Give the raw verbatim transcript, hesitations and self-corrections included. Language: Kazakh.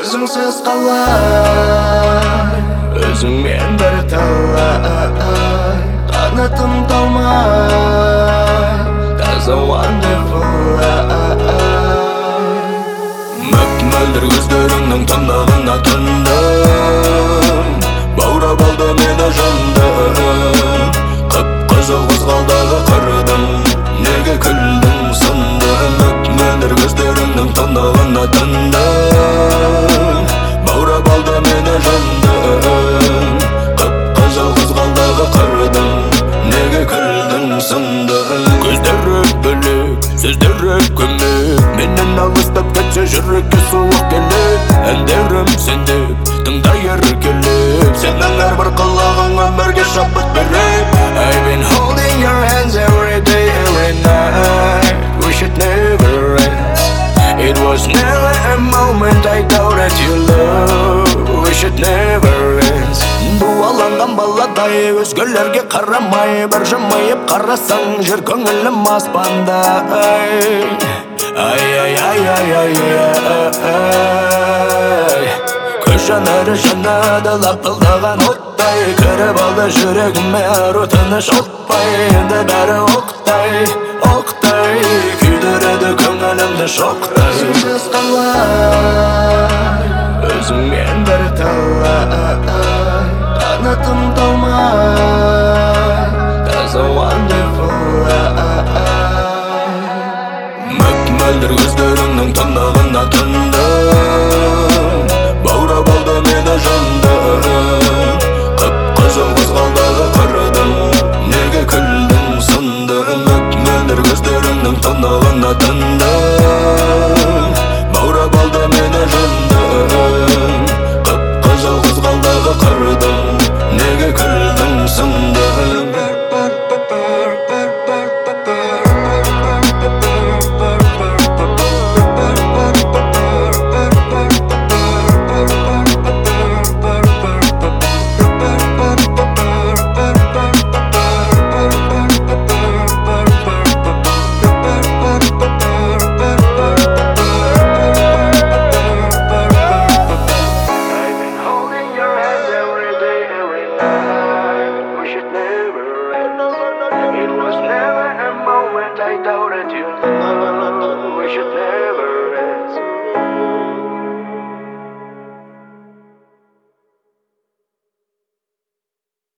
Өзіңсіз қалай, өзіңмен бір талай, қанатым талмай, таза wonderful мөп-мөлдір көздеріңнің тұнығына тұндым, баурап алды мені жандым, қып-қызыл қызғалдағы қырдың, неге күлдің сындым. Мөп-мөлдір көздеріңнің тұнығына тұндым, баурап алды мені жандым, қып-қызыл қызғалдағы қырдың, неге күлдің сындым. Көздері бөлек, сөздері көмек, менен алыстап кетсе жүрекке суық келіп, әндерім сендеп, тыңдай еркелеп, сенің әрбір қылығың өмірге шабыт беріп. I've been holding your hands every day, every night. Wish it never ends. It was never a moment I doubted your love. Wish it never ends. Дуаланған баладай өзгелерге қарамай, бір жымиып қарасаң жер көңілім аспанда. Ай, ай, ай, ай, ай, ай. Көз жанары жанады лапылдаған оттай, кіріп алды жүрегіме ару тыныш отпай. Енді бәрі оқтай, оқтай, күйдіреді көңілімді шоқтай. Өзіңсіз қалай, өзіңмен бір талай, қанатым талмай, таза wonderful мөп-мөлдір көздеріңнің тұнығына тұндым, баурап алды мені жандым, қып-қызыл қызғалдағы қырдың, неге күлдің сындым. Мөп-мөлдір көздеріңнің тұнығына тұндым, баурап алды мені жандым, қып-қызыл қызғалдағы қырдың, неге күлдің сындым. It was never a moment I doubted you. We should never